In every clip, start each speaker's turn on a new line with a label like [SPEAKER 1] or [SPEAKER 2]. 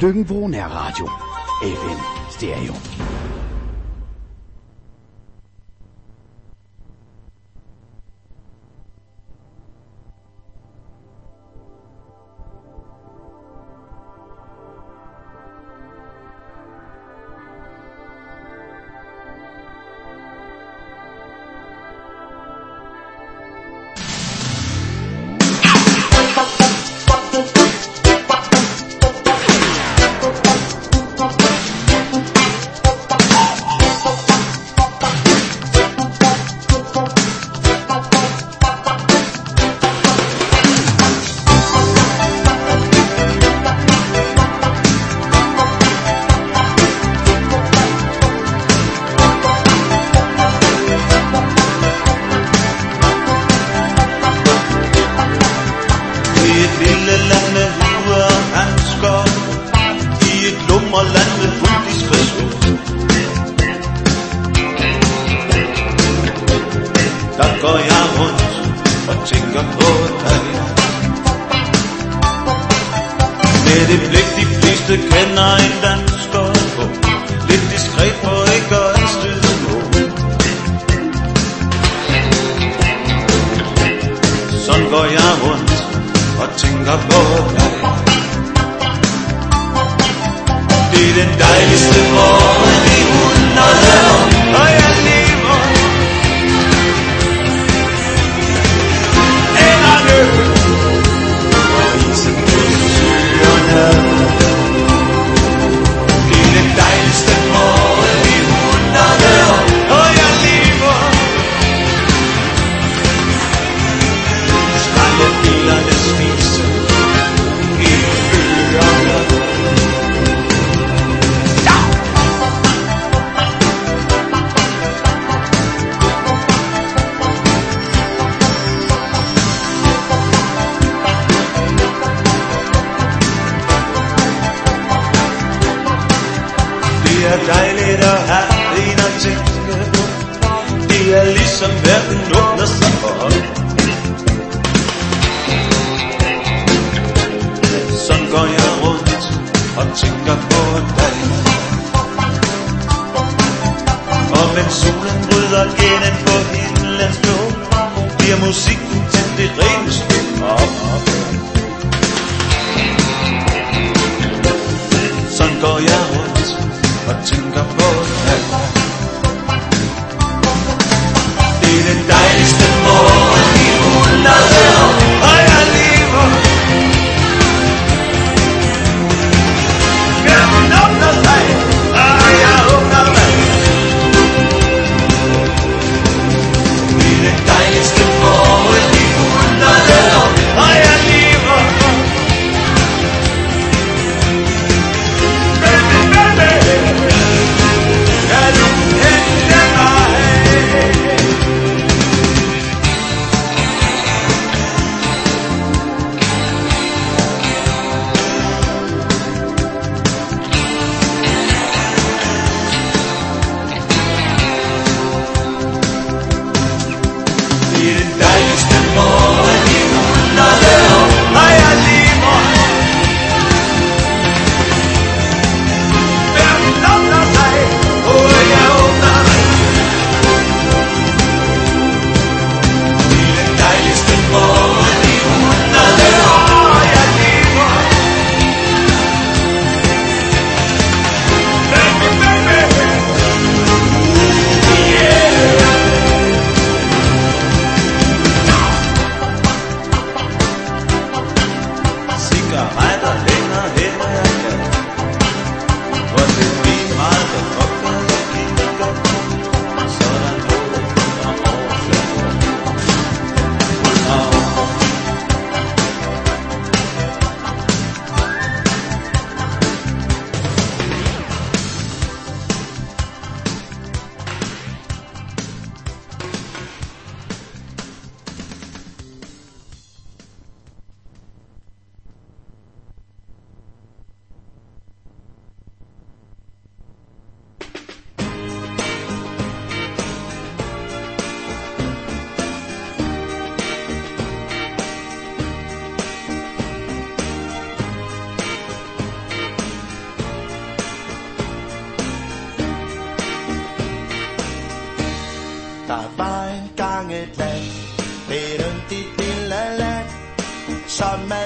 [SPEAKER 1] Løkken-Vrå Nærradio. FM Stereo.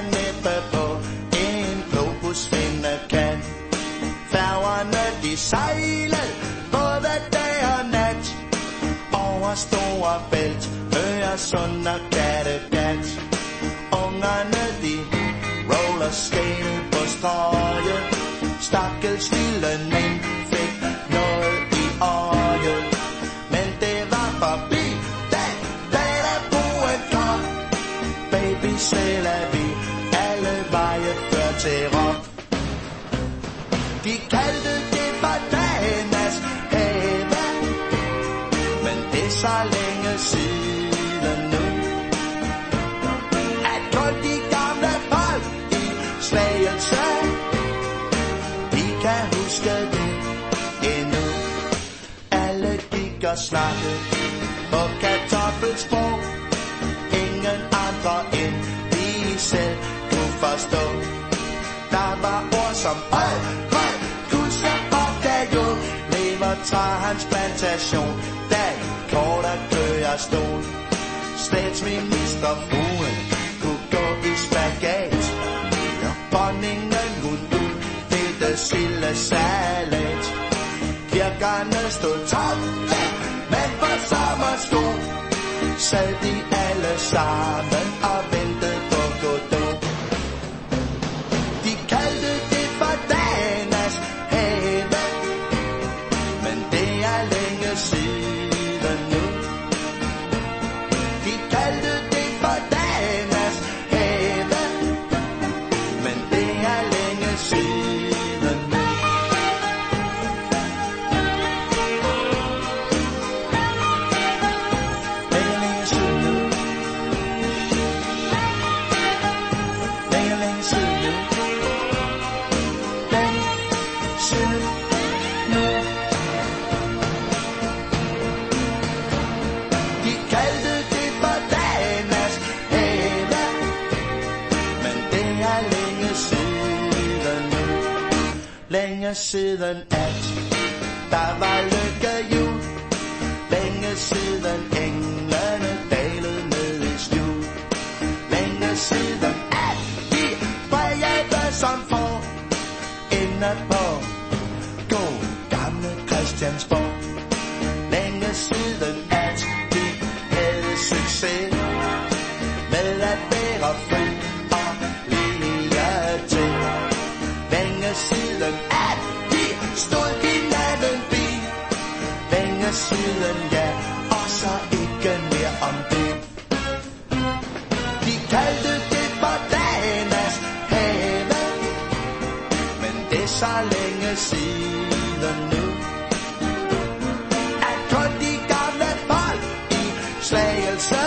[SPEAKER 2] næppe på en globus finde kan. Færgerne de sejler både dag og nat over store bælt, Øresund og Kattegat. Ungerne de roller skate på strøget. Stakkels lille nem fik noget i øjet, men det var forbi, da der boet kom. Baby, selv er vi alle veje før til Rom. De kaldte det for Danas have, men det er så længe siden nu, at kun de gamle folk i Slagelse, de kan huske det endnu. Alle gik og snakkede på kartoffelsprog, ingen andre end de selv kunne forstå. Der var ord som høj, kusse og dajo, levertransplantation, dag, kort og kørestol. Statsministerfruen kunne gå i spagat, dronningen hun delte sildesalat. Kirkerne stod tomme, men på sommersko sad de alle sammen og ventede på Godot. De kaldte det for Danas have, men det er længe siden nu. De kaldte det for Danas have, men det er længe siden nu. Længe siden at der var lykkehjul, længe siden englene dalede ned i skjul, længe siden at de brede som får inde på god gamle Christiansborg, længe siden at de havde succes med at være fri og lige til. Længe siden at de stod hinanden bi, længe siden ja, og så ikke mere om det. De kaldte det for Danas have, men det er så længe siden nu, at kun de gamle folk i Slagelse,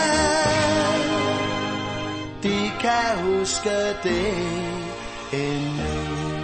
[SPEAKER 2] de kan huske det endnu.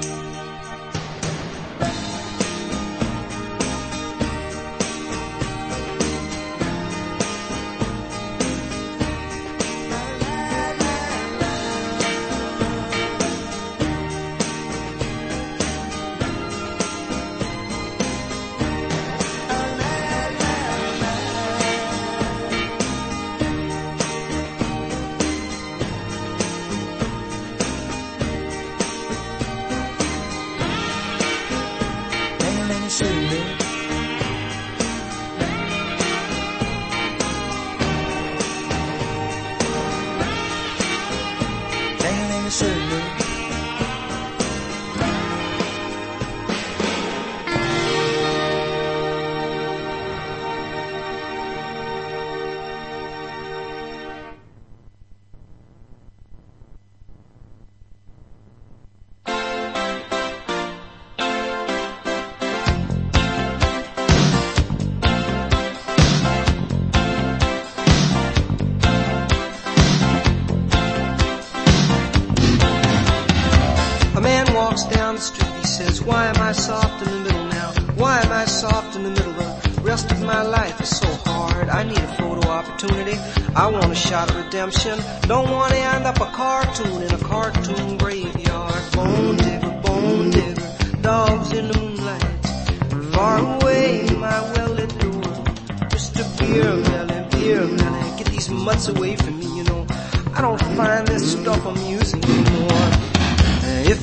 [SPEAKER 3] Down the street, he says, why am I soft in the middle now? Why am I soft in the middle? The rest of my life is so hard. I need a photo opportunity. I want a shot of redemption. Don't want to end up a cartoon in a cartoon graveyard. Bone digger, dogs in the moonlight. Far away, my well-lit door. Mr. Beer Melly, get these mutts away from me, you know. I don't find this stuff amusing.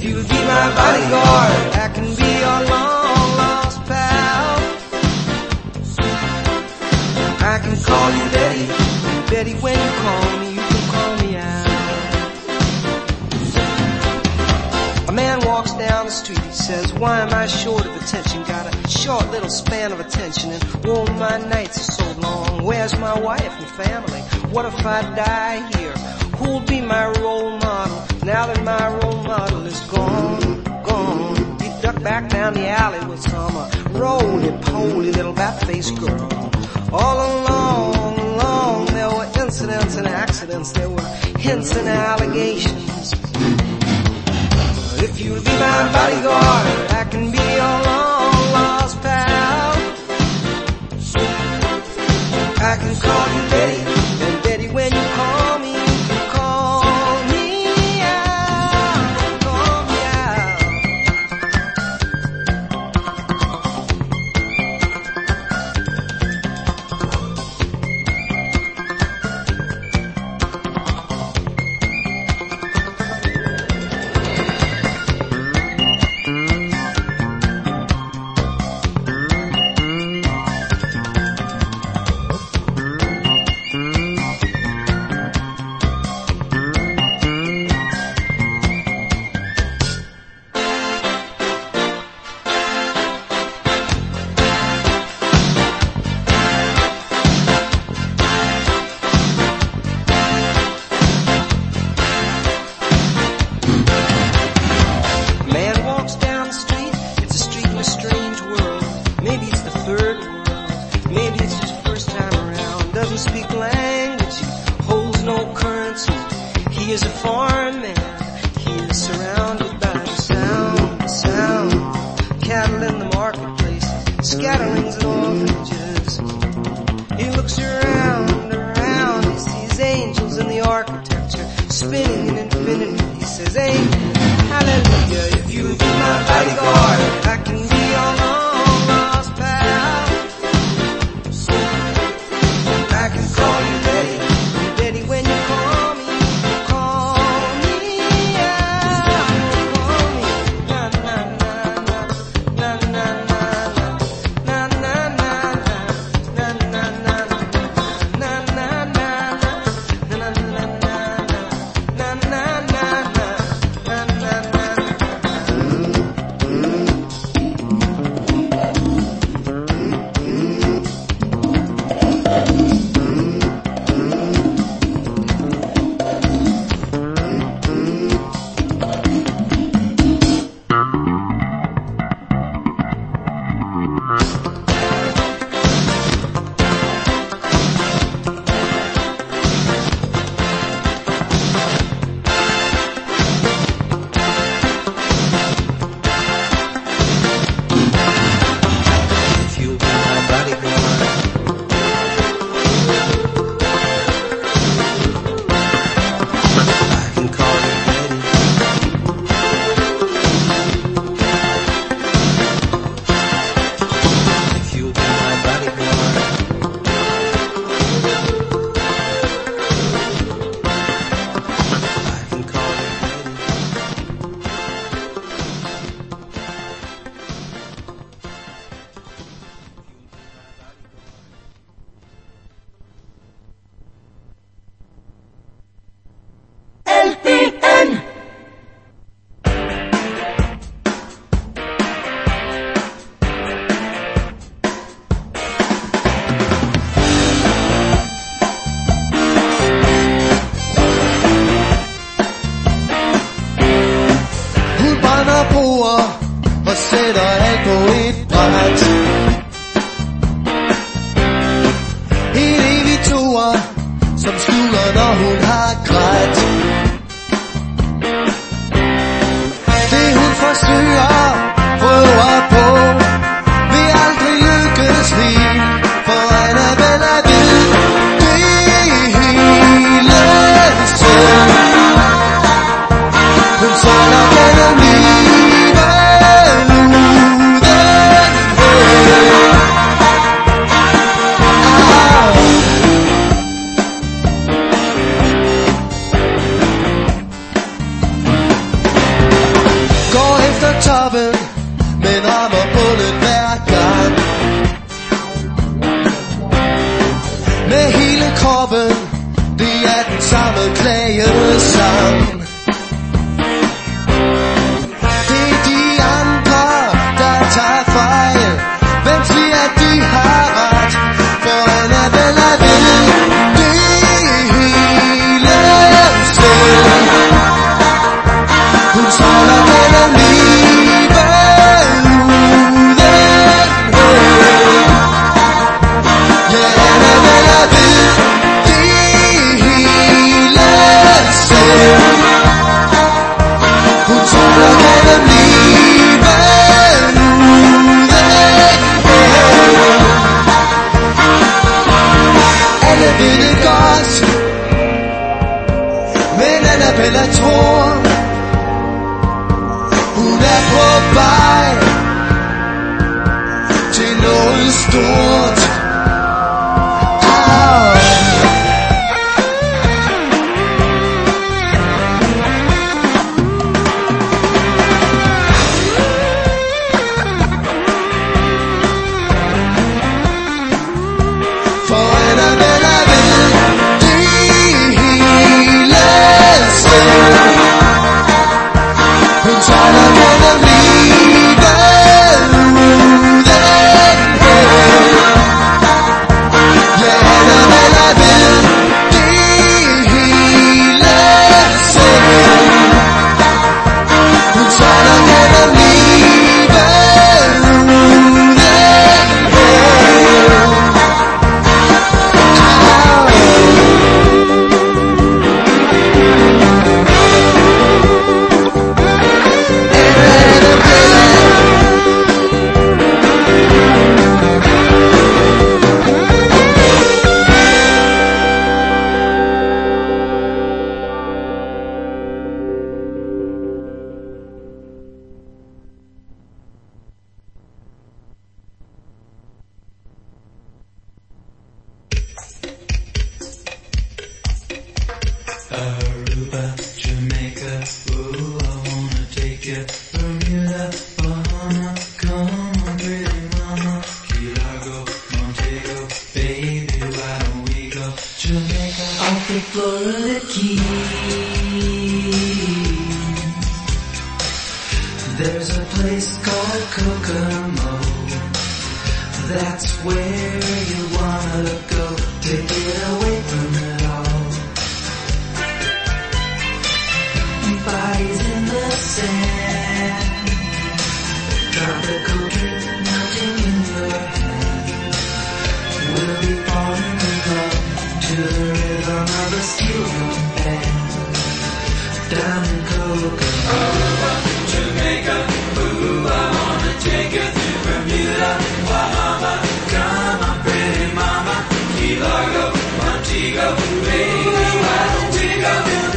[SPEAKER 3] If you'll be my bodyguard, I can be your long lost pal. I can call you Betty, Betty, when you call me, you can call me out. A man walks down the street, he says, why am I short of attention? Got a short little span of attention, and oh, my nights are so long. Where's my wife and family? What if I die here? Who'll be my role model now that my role model is gone, gone? He ducked back down the alley with some roly-poly little bat-faced girl. All along, there were incidents and accidents, there were hints and allegations. If you'll be my bodyguard, I can be your long-lost pal. I can call you Betty, and Betty, when you call me, you can call me out, call me out.
[SPEAKER 2] Går efter toppen, men rammer bullet hver gang. Med hele kroppen, det er den samme klagesang. Det er de andre, der tager fejl. Hvem siger, de har ret? For han er vel at vide det hele selv. Hun træder gennem livet uden held. Ja, han er vel at vide det hele selv. Hun træder gennem livet uden held. Alle ved det godt, men Annabella tror, hun er på vej til noget stort. For Annabella ved det hele selv. Hun sejler gennem livet uden held. Ja, Annabella ved det hele selv. Hun sejler gennem livet uden held.
[SPEAKER 4] Aruba, Jamaica, ooh, I wanna take you. Bermuda, Bahama, come on, pretty mama. Key Largo, Montego, baby, why don't we go? Jamaica, off the Florida Keys. There's a place called Kokomo. That's where you wanna go to get away from it all. Bodies in the sand, tropical drink melting in your hand. We'll be falling in love to the rhythm of a steel drum band. Down in Kokomo, Jamaica, ooh, I wanna take you to Bermuda, Bahama. Come on, pretty mama, Key Largo, Montego, baby, why don't we go?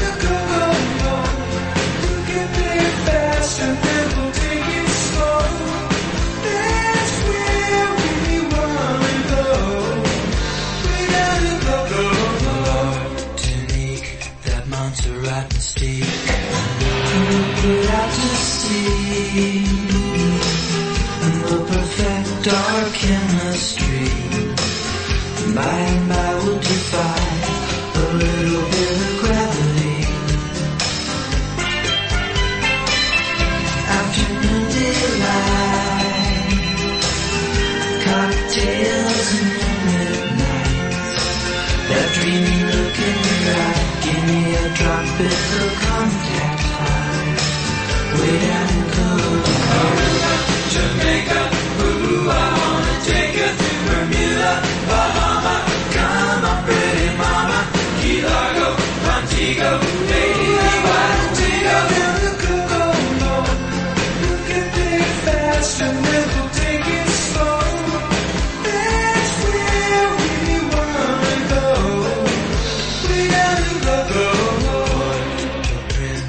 [SPEAKER 5] And then we'll take it slow. That's where we wanna go. We gotta go.
[SPEAKER 4] Martinique, that Montserrat mystique. We'll get out to sea, and we'll perfect our chemistry. By and by we'll defy a little bit of gravity. Afternoon delight, cocktails and moonlit nights. That dreamy look in your eye, give me a drop in the contact high. Way down in Kokomo, Jamaica, ooh, I wanna take you to Bermuda, Bahama. Come on, pretty mama, Key Largo, Montego, baby, why don't we go?
[SPEAKER 5] Fast and then we'll take it slow. That's where we wanna go. We gotta go.
[SPEAKER 4] Port-au-Prince,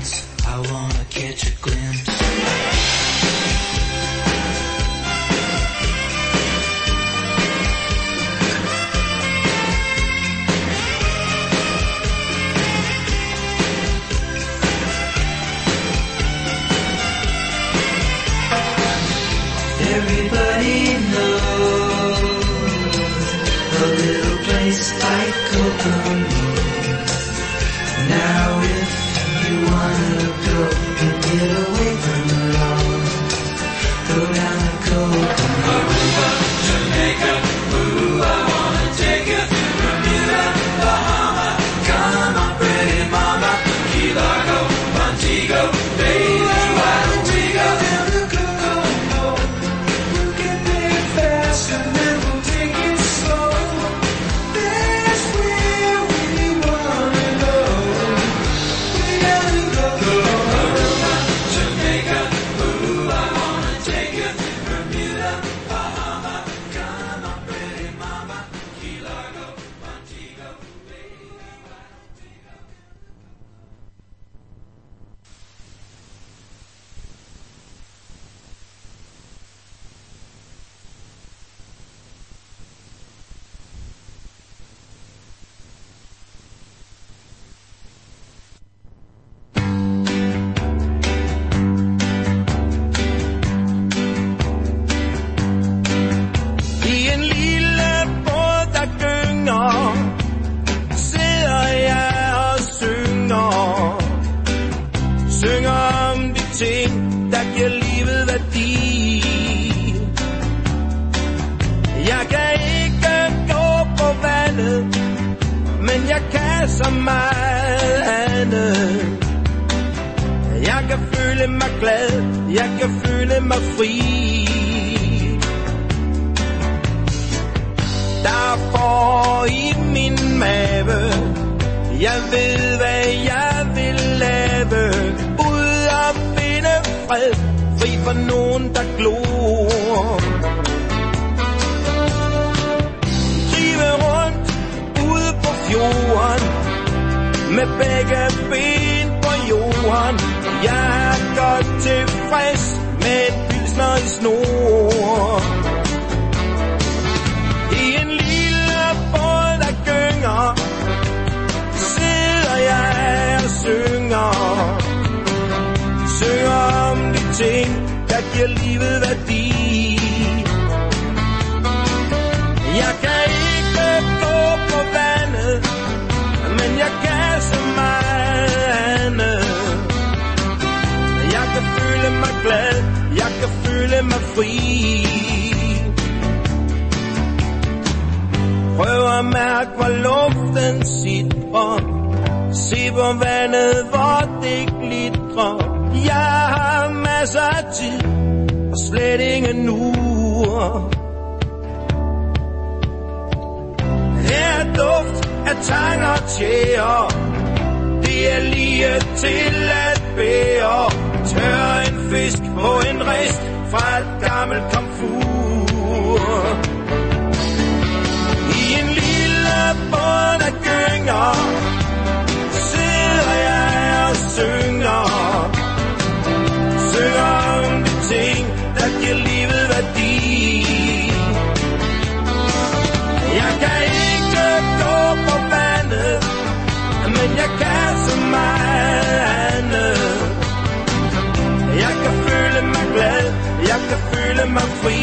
[SPEAKER 4] Everybody knows a little place like Kokomo. Now if you wanna go and get away from the law, go down to Kokomo. Aruba, Jamaica, ooh, I wanna take you to Bermuda, Bahama. Come on, pretty mama, Key Largo, Montego, baby, why don't we go down to Kokomo? We'll get there fast and then we'll take it slow. That's where we wanna go. We gotta go. Aruba, Jamaica, ooh, I wanna take you to Bermuda, Bahama. Come on, pretty mama, Key Largo, Montego, baby, why don't we go?
[SPEAKER 6] I en lille båd, der gynger, sidder jeg og synger. Synger om de ting, der giver livet værdi. Jeg kan ikke gå på vandet, men jeg kan så meget andet. Jeg kan føle mig glad, jeg kan føle mig fri. Der er for i min mave, jeg ved hvad jeg vil lave. Ud og finde fred, fri for nogen der glor. Drive rundt ude på fjorden, med begge ben på jorden. Jeg er godt tilfreds med en pilsner i snor. I en lille båd, der gynger, sidder jeg og synger. Synger om de ting, der giver livet værdi. Jeg kan ikke gå på vandet, men jeg kan så meget andet. Jeg kan føle mig glad, jeg kan føle mig fri. Prøv at mærke, hvor luften sidder. Se på vandet, hvor det glitrer. Jeg har masser af tid, og slet ingen ure. Her er duft af tang og tjære. Det er lige til at bære. Tør en fisk på en rist fra et gammelt komfur. I en lille båd, der gynger, sidder jeg og synger. Synger om de ting, der giver livet værdi. Jeg kan ikke gå på vandet, men jeg kan så meget andet. Jeg kan føle mig glad, jeg kan føle mig fri.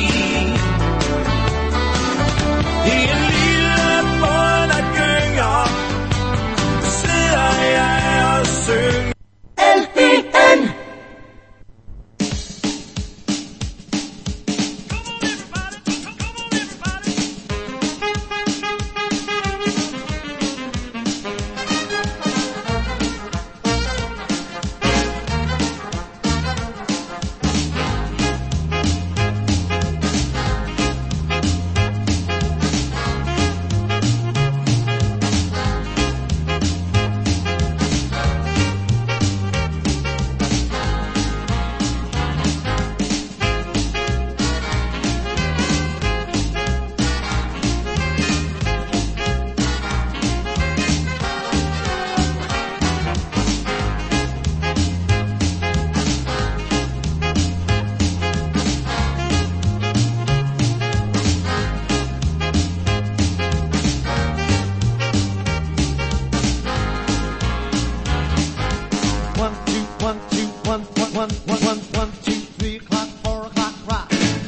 [SPEAKER 6] I en lille båd, der gynger, sidder jeg og synger.
[SPEAKER 2] LBN.
[SPEAKER 7] One, two, 3 o'clock, 4 o'clock, rock.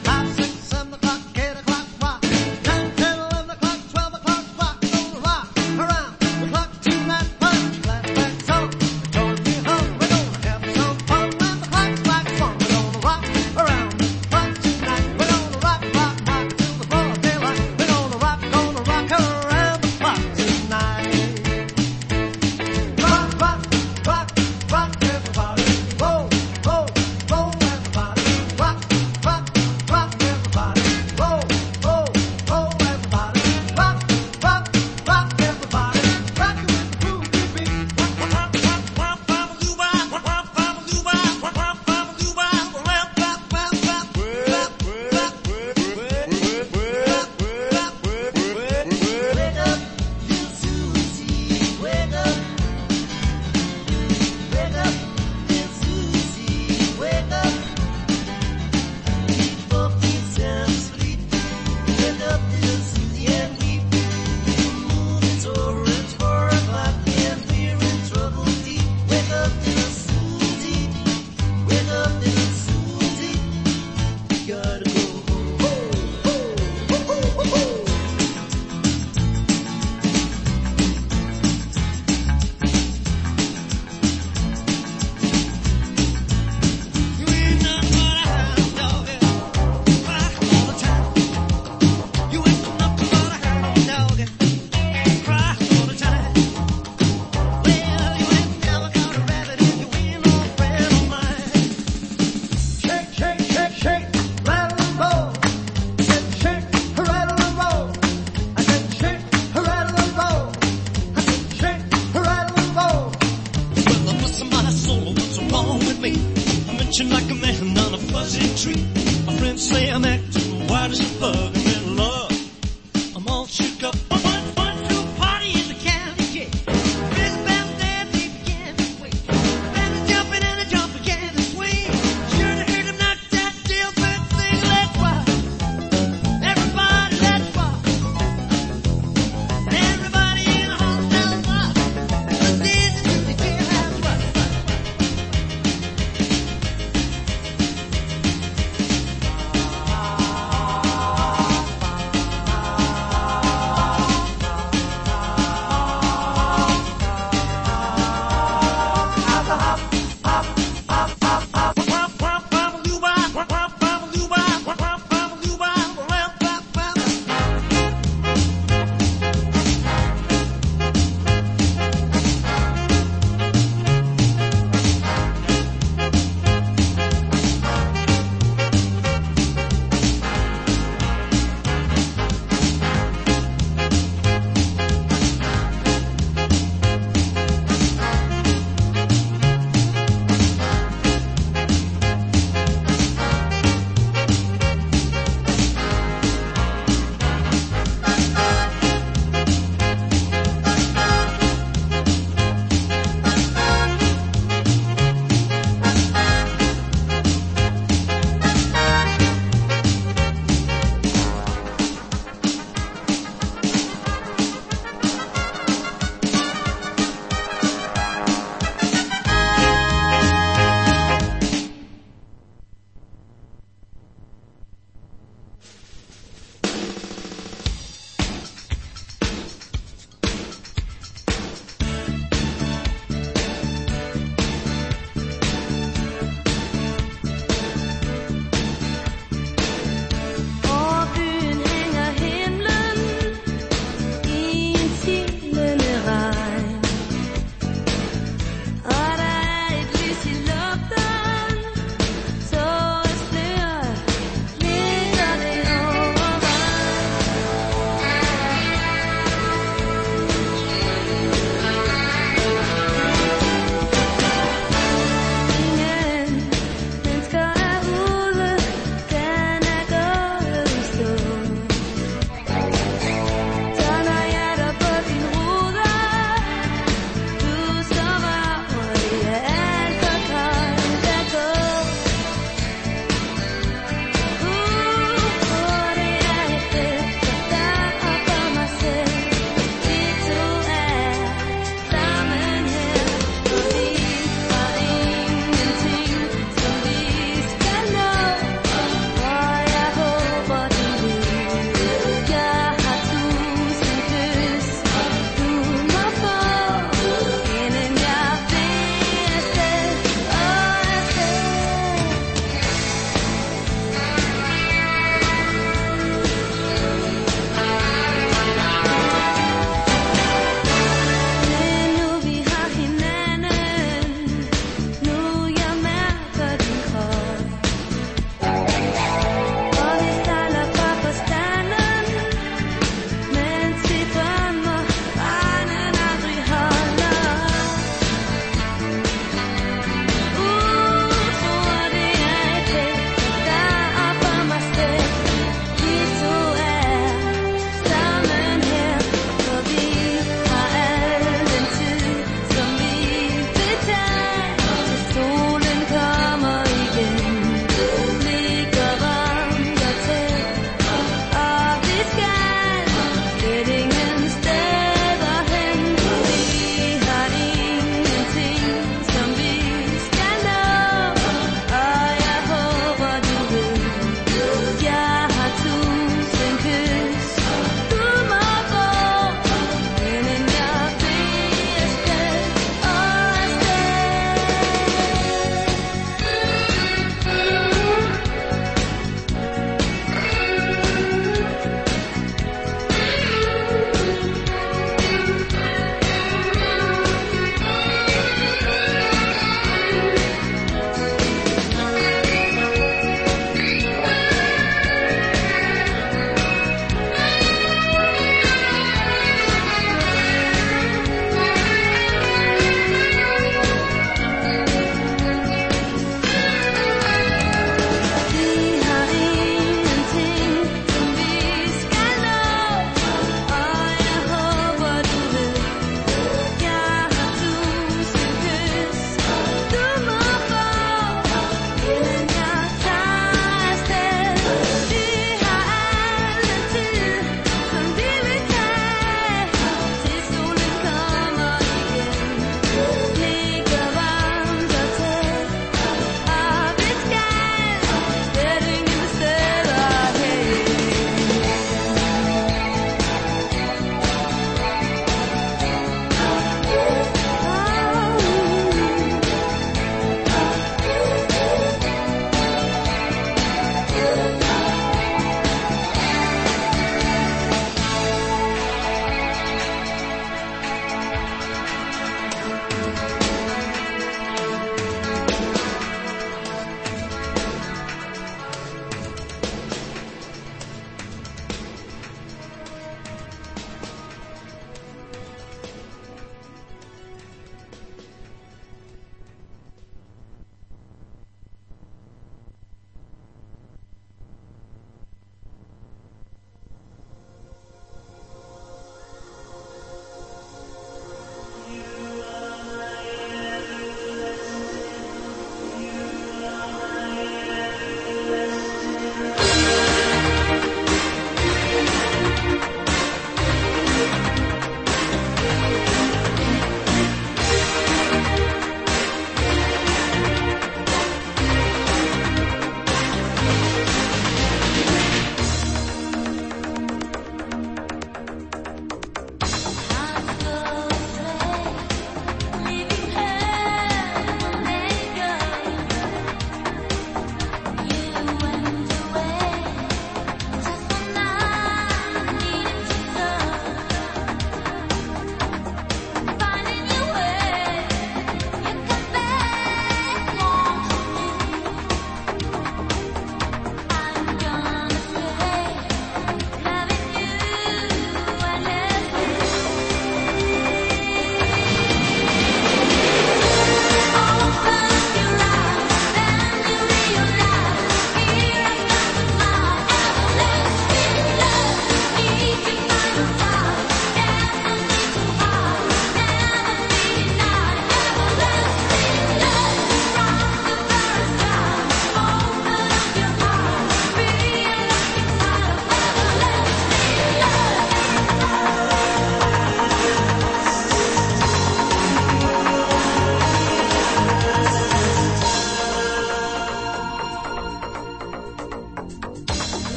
[SPEAKER 7] Punching like a man on a fuzzy tree. My friends say I'm acting wild as a bug. I'm in love. I'm all shook up. One to a party in the county jail. Big bell there, they began to wait. And a jumping and a jump began to swing. Sure to hear them knock that deal, but sing, let's rock. Everybody, let's rock. Everybody in the hotel rock. Let's dance to the jailhouse rock.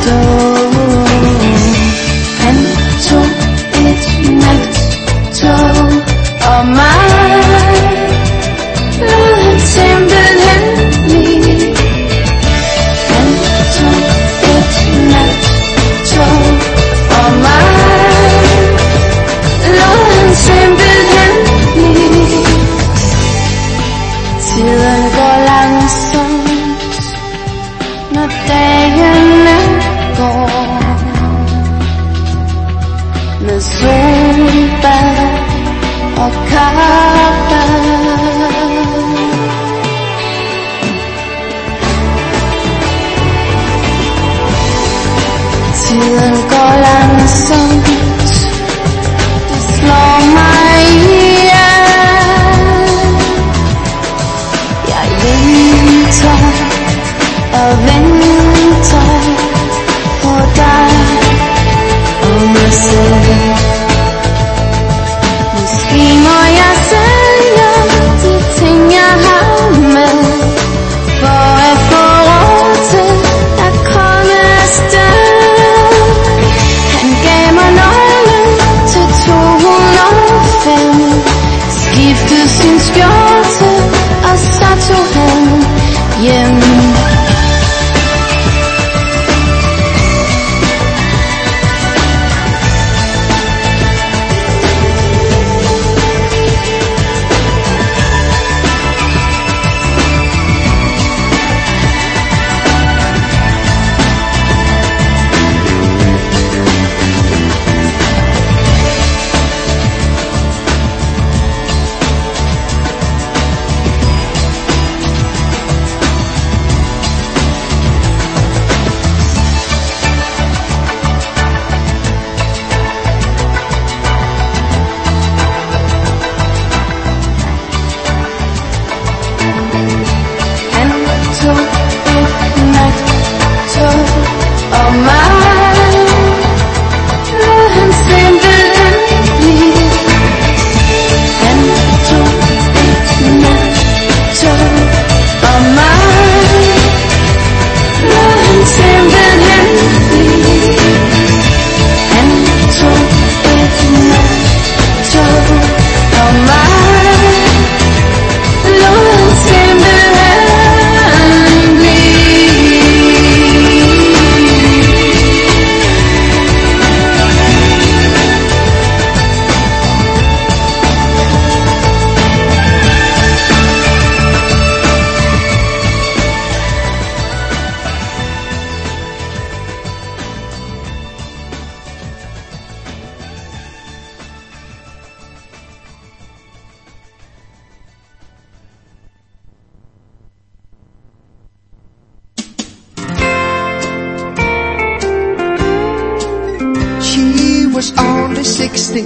[SPEAKER 2] was only 16,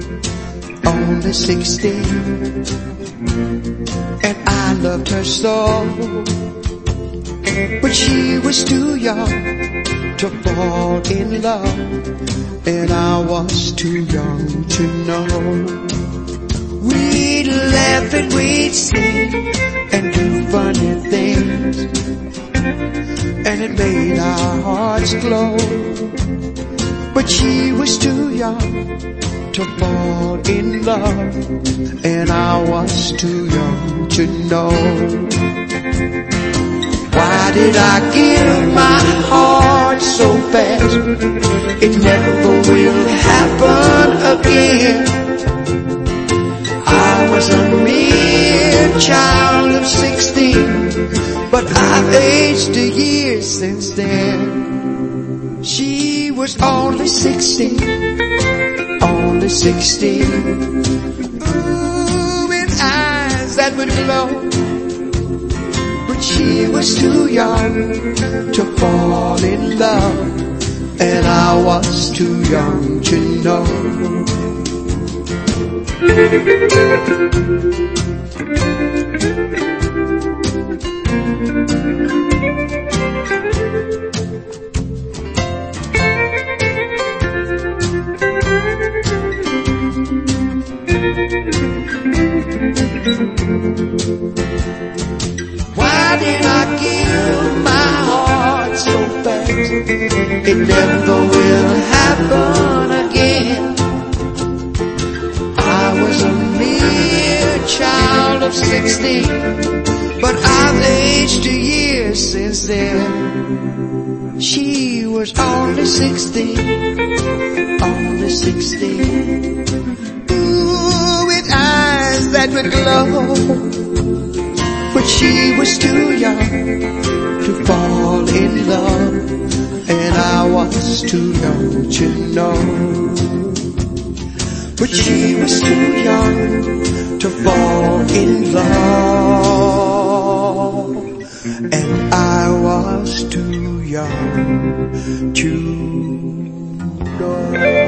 [SPEAKER 2] only 16, and I loved her so, but she was too young to fall in love, and I was too young to know. We'd laugh and we'd sing and do funny things, and it made our hearts glow. But she was too young to fall in love, and I was too young to know. Why did I give my heart so fast? It never will happen again. I was a mere child of 16, but I've aged a year since then. She was only 16, only 16. Ooh, with eyes that would glow. But she was too young to fall in love, and I was too young to know. Why did I give my heart so fast? it never will happen again. I was a mere child of 16, but I've aged a year since then. She was only 16, only 16. Ooh, with eyes that would glow, but she was too young to fall in love, and I was too young to know. But she was too young to fall in love, and I was too young to know.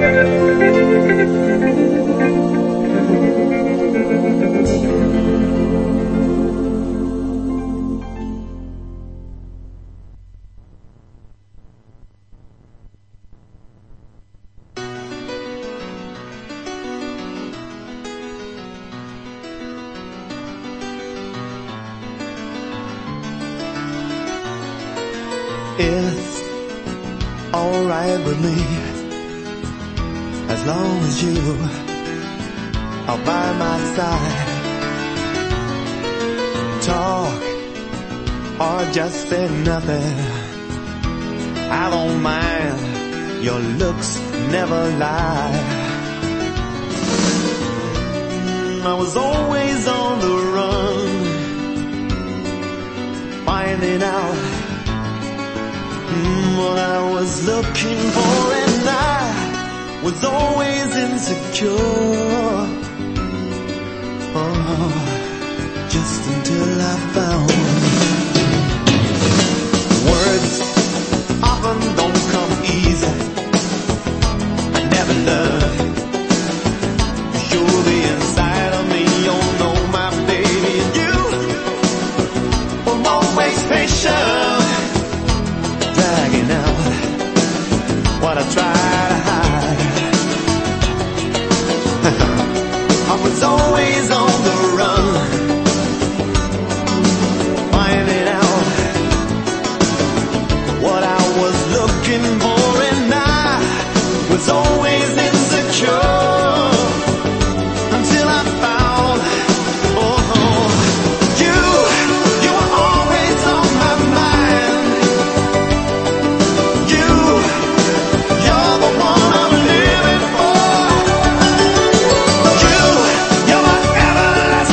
[SPEAKER 5] It's alright with me, as long as you are by my side. Talk or just say nothing, I don't mind, your looks never lie. I was always on the run, finding out what I was looking for, and I was always insecure. Oh, just until I found words often don't come easy. I never learned to show the inside of me. Oh no, my baby, and you were always patient, dragging out what I try to hide. I was always on the run, finding out what I was looking for, and I was always insecure until I found, you were always on my mind. You're the one I'm living for. You're my everlasting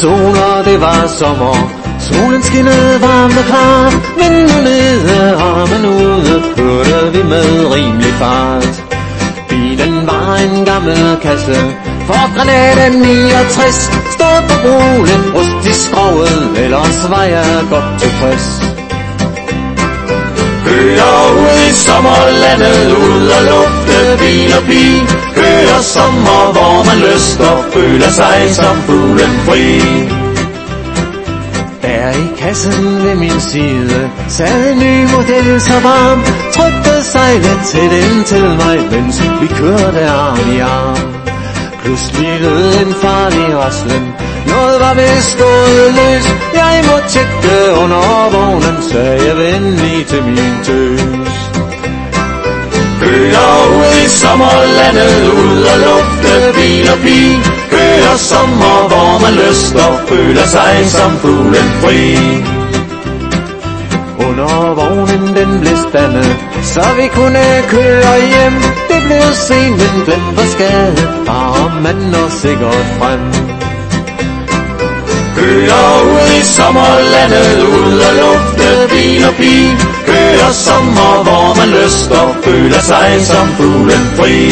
[SPEAKER 8] sol, og det var sommer. Solen skinnede varmt og klart, men nu nede armen ude kørte vi med rimelig fart. Bilen var en gammel kasse for Granada 69, stod på broen, rust i skroget, ellers var jeg godt tilfreds.
[SPEAKER 6] Kører ud i sommerlandet, ud og lufte bil og pige. Kører sommer, hvor man lyster, føler sig som fuglen fri.
[SPEAKER 8] Der i kassen ved min side sad en ny model så varm, trykte sejlet til den til mig, mens vi kørte arm i arm. Pludselig lød en farlig raslen, noget var vist gået løs. Jeg må tjekke under vognen, sagde jeg venlig til min tøs.
[SPEAKER 6] Kører ud i sommerlandet, ud og lufte bil og pige. Kører sommer, hvor man lyster, føler sig som fuglen fri.
[SPEAKER 8] Under vognen den blev spændet, så vi kunne køre hjem. Det blev sent, men glemt var skadet, bare mand og sikkert frem.
[SPEAKER 6] Kører ud i sommerlandet, ud og lufte bil og pige. Kører sommer, hvor man lyster, føler sig som fuglen fri.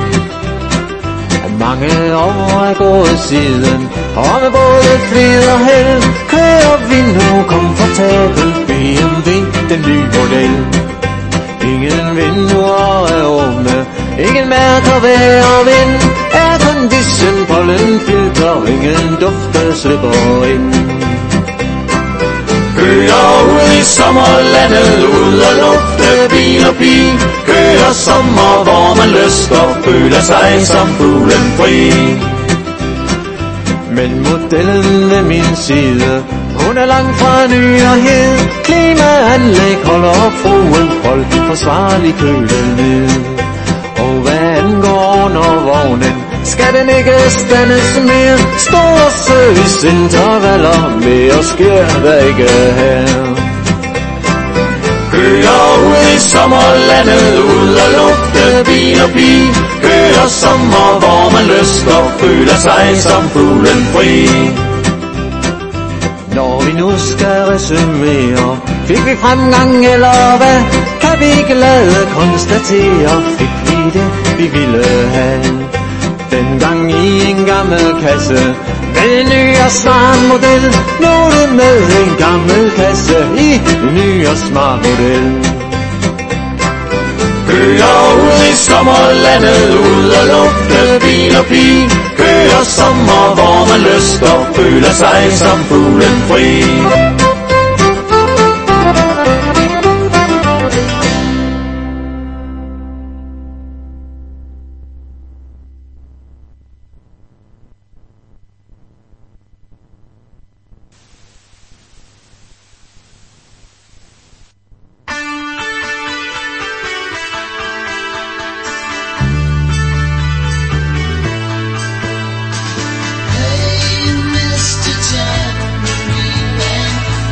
[SPEAKER 8] Mange år er gået siden, og med både flid og held kører vi nu komfortabelt BMW, den nye model. Ingen vinduer er åbne, ingen mærker vejr og vind. Aircondition, pollenfilter, ingen dufter slipper ind.
[SPEAKER 6] Kører ud i sommerlandet, ud og lufte bil og pige. Kører sommer, hvor man lyster, føler sig som fuglen fri.
[SPEAKER 8] Men modellen ved min side, hun er langt fra ny og hed. Klimaanlæg holder fruen folk i forsvarlig køle ned. Og hvad angår under vognen, skal den ikke standes mere. Store serviceintervaller, mere sker der ikke her.
[SPEAKER 6] Kører ud i sommerlandet, ud og lufte bil og pige. Kører sommer, hvor man lyster, føler sig som fuglen fri.
[SPEAKER 8] Når vi nu skal resumere, fik vi fremgang eller hvad? Kan vi glade konstatere, fik vi det vi ville have. Dengang i en gammel kasse med en ny og smart model. Nu er det med en gammel kasse i en ny og smart model.
[SPEAKER 6] Kører ud i sommerlandet, ud og lufte bil og pige. Kører sommer, hvor man lyster, føler sig som fuglen fri.
[SPEAKER 4] Hey, Mr. Tambourine Man,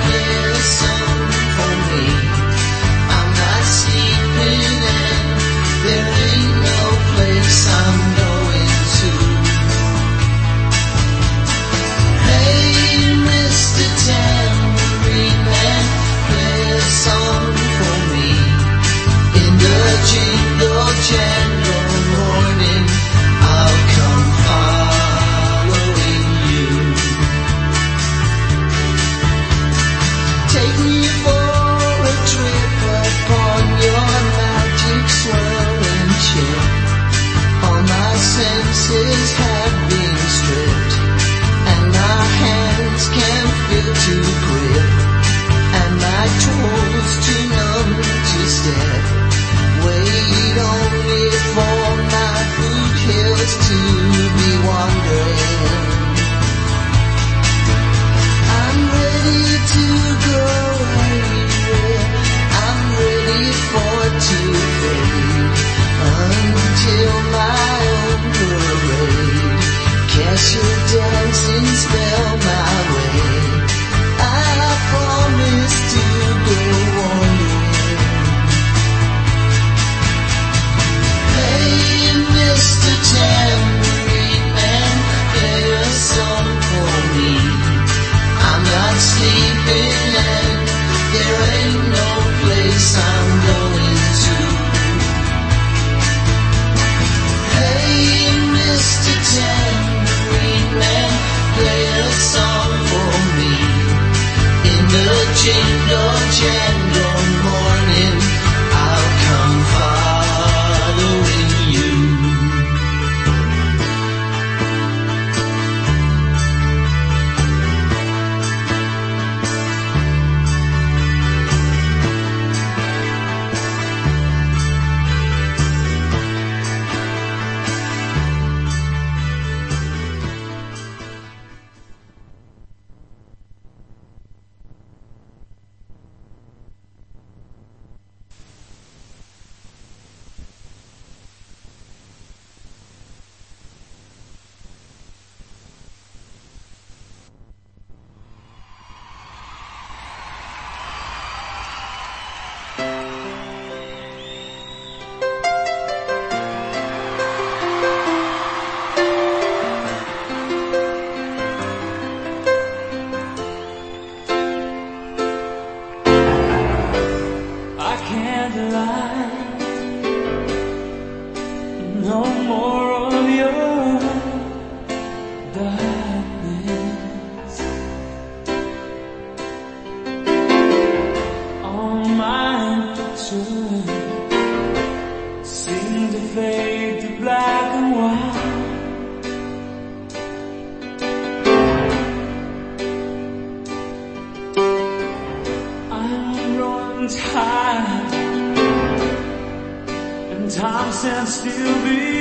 [SPEAKER 5] and time stands still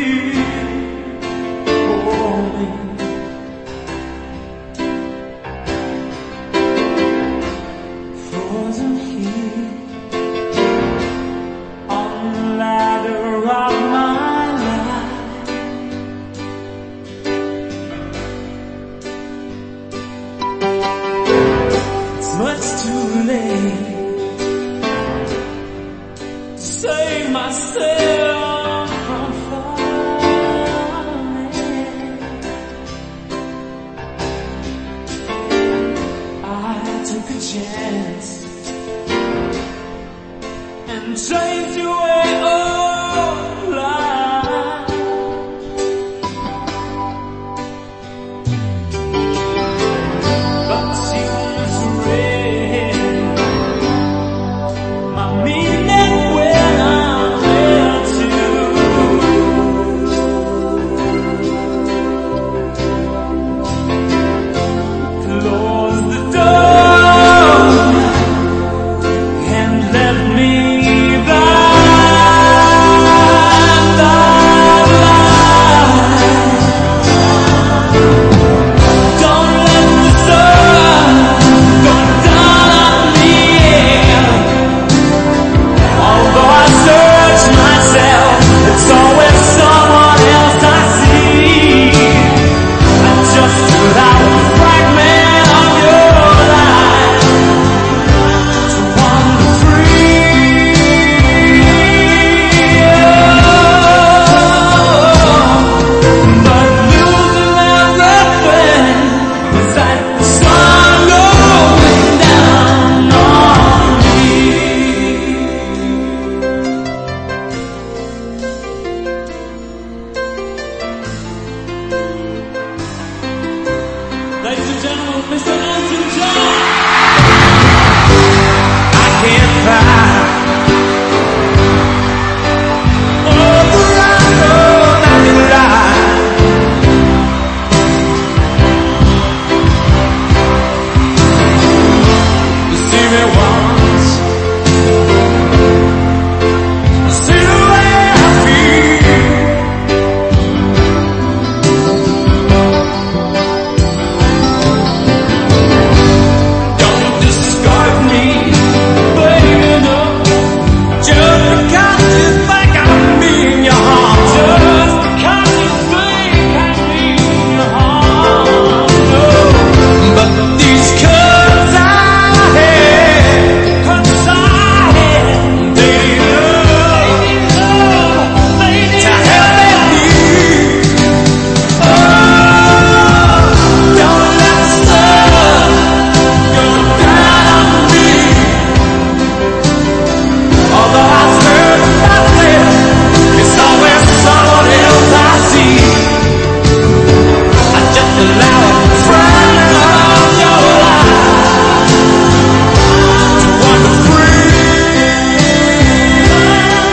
[SPEAKER 5] before me. Frozen here on the ladder of my life. It's much too late to save myself from falling. I took a chance and changed your way.